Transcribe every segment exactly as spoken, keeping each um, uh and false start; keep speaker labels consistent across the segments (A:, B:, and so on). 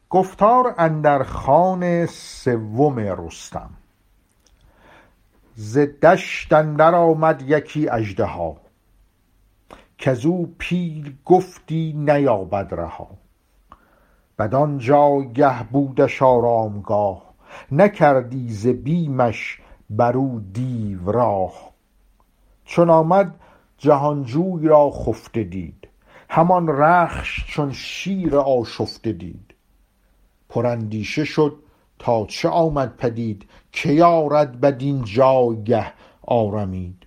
A: گفتار اندر خوان سوم رستم. ز دشت اندر آمد یکی اژدها، کزو پیل گفتی نیابد رها. بدان جایگه بودش آرامگاه، نکردی ز بیمش برو دیو راه. چون آمد جهانجوی را خفته دید، همان رخش چون شیر آشفته دید. پراندیشه شد تا چه آمد پدید، که یارد بدین جایگه آرمید.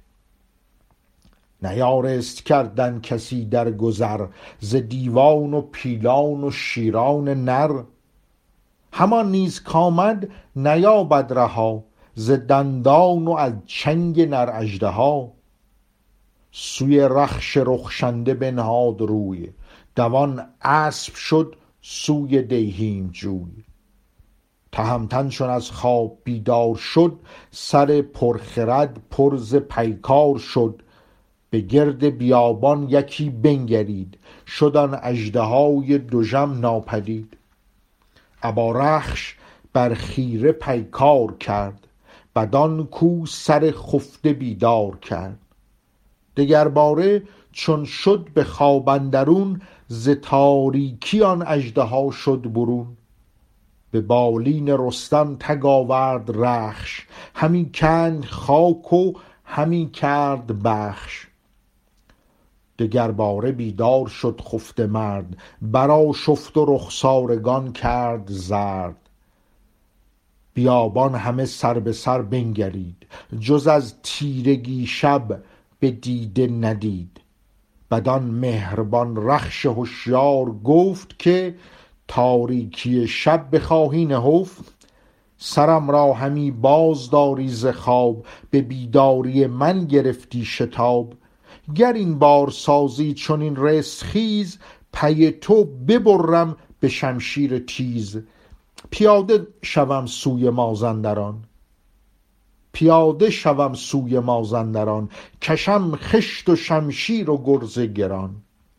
A: نیارست کردن کسی در گذر، ز دیوان و پیلان و شیران نر. همان نیز کامد نیابد رها، ز دندان و از چنگ نر اژدها. سوی رخش رخشنده بنهاد روی، دوان اسب شد سوی دیهیم جوی. تهمتن چون از خواب بیدار شد، سر پرخرد پر ز پیکار شد. به گرد بیابان یکی بنگرید، شد آن اژدهای دژم ناپدید. ابا رخش بر خیره پیکار کرد، بدان کو سر خفته بیدار کرد. دگر باره چون شد به خواب اندرون، ز تاریکی آن اژدها شد برون. به بالین رستم تگ آورد رخش، همی کند خاک و همی کرد بخش. دگر باره بیدار شد خفته مرد، برآشفت و رخسارگان کرد زرد. بیابان همه سر به سر بنگرید، جز از تیرگی شب به دیده ندید. بدان مهربان رخش هوشیار گفت که، تاریکی شب بخواهی نهفت. سرم را همی باز داری ز خواب، به بیداری من گرفتی شتاب. گر این بار سازی چنین رستخیز، پی تو ببرم به شمشیر تیز. پیاده شوم سوی مازندران، پیاده شوم سوی مازندران. کشم خشت و شمشیر و گرز گران.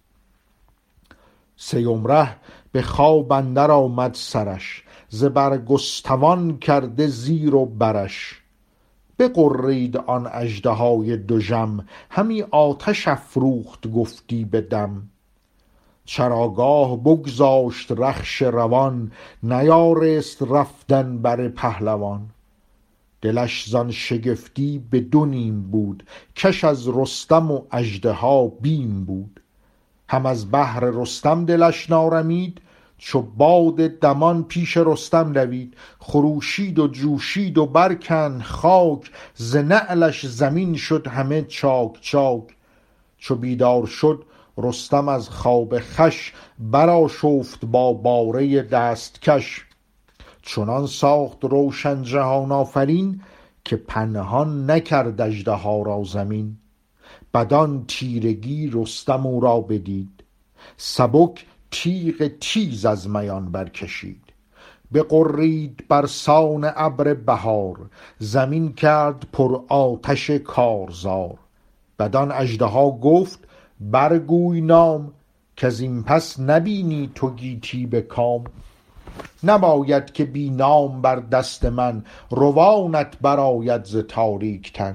A: سیم ره به خواب اندر آمد سرش، ز برگستوان کرده زیر و برش. بغرید آن اژدهای دژم، همی آتش افروخت گفتی به دم. چراگاه بگذاشت رخش روان، نیارست رفتن بر پهلوان. دلش زان شگفتی به دو نیم بود، کش از رستم و اژدها بیم بود. هم از بهر رستم دلش نارمید، چو باد دمان پیش رستم دوید. خروشید و جوشید و برکند خاک، ز نعلش زمین شد همه چاک چاک. چو بیدار شد رستم از خواب خوش، برآشفت با باره دستکش. چنان ساخت روشن جهان آفرین، که پنهان نکرد اژدها را زمین. بدان تیرگی رستم او را بدید، سبک تیغ تیز از میان برکشید. بغرید برسان ابر بهار، زمین کرد پر آتش کارزار. بدان اژدها گفت برگوی نام، کز این پس نبینی تو گیتی به کام. نباید که بی نام بر دست من، روانت برآید ز تاریک تن.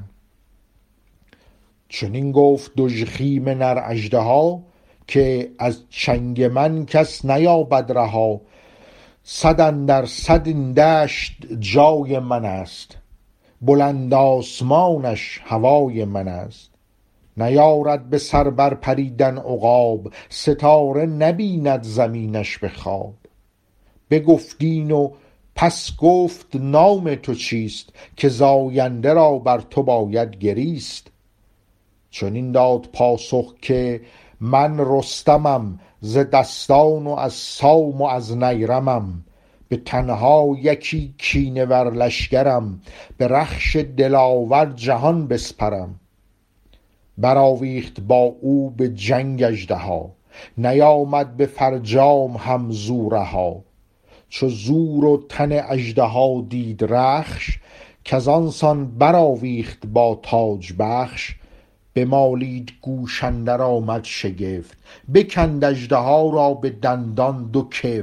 A: چنین گفت دژخیم نر اژدها، که از چنگ من کس نیابد رها. صد اندر صد این دشت جای من است، بلند آسمانش هوای من است. نیارد به سر بر پریدن عقاب، ستاره نبیند زمینش به خواب. بگفتین و پس گفت نام تو چیست، که زاینده را بر تو باید گریست. چنین داد پاسخ که من رستمم، ز دستان و از سام و از نیرمم. به تنها یکی کینه ور لشکرم، به رخش دلاور جهان بسپرم. برآویخت با او به جنگ اژدها، نیامد به فرجام هم زورها. چو زور و تن اژدها دید رخش، کزان سان برآویخت با تاج بخش. بمالید گوش اندر آمد شگفت، بکند اژدها را به دندان دو کفت.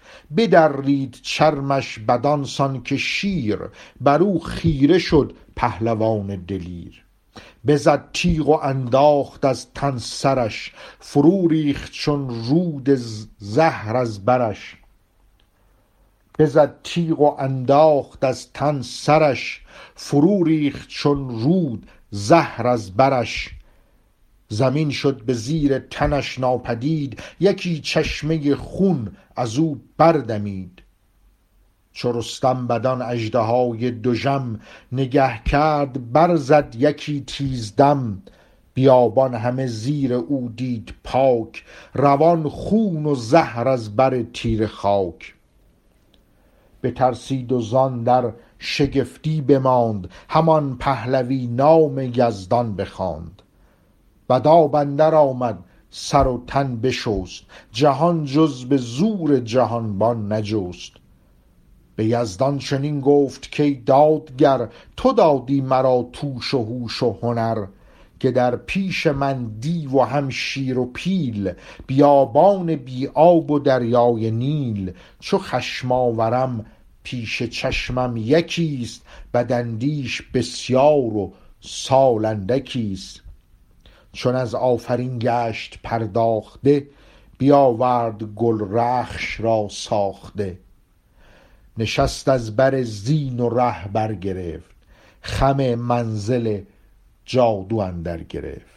A: بدرید چرمش بدان سان که شیر، بر او خیره شد پهلوان دلیر. بزد تیغ و انداخت از تن سرش، فرو ریخت چون رود زهر از برش. بزد تیغ و انداخت از تن سرش، فرو ریخت چون رود زهر از برش. زمین شد به زیر تنش ناپدید، یکی چشمه خون از او بردمید. چو رستم بدان اژدهای دژم، نگه کرد برزد یکی تیزدم. بیابان همه زیر او دید پاک، روان خون و زهر از بر تیره خاک. بترسید و زان در شگفتی بماند، همان پهلوی نام یزدان بخواند. بداب اندر آمد سر و تن بشست، جهان جز به زور جهانبان نجست. به یزدان چنین گفت کای دادگر، تو دادی مرا توش و هوش و هنر. که در پیش من دیو و هم شیر و پیل، بیابان بی آب و دریای نیل. چو خشم آورم پیش چشمم یکیست، بداندیش بسیار و سال اندکیست. چون از آفرین گشت پرداخته، بیاورد گل رخش را ساخته. نشست از بر زین و ره برگرفت، خم منزل جادو اندر گرفت.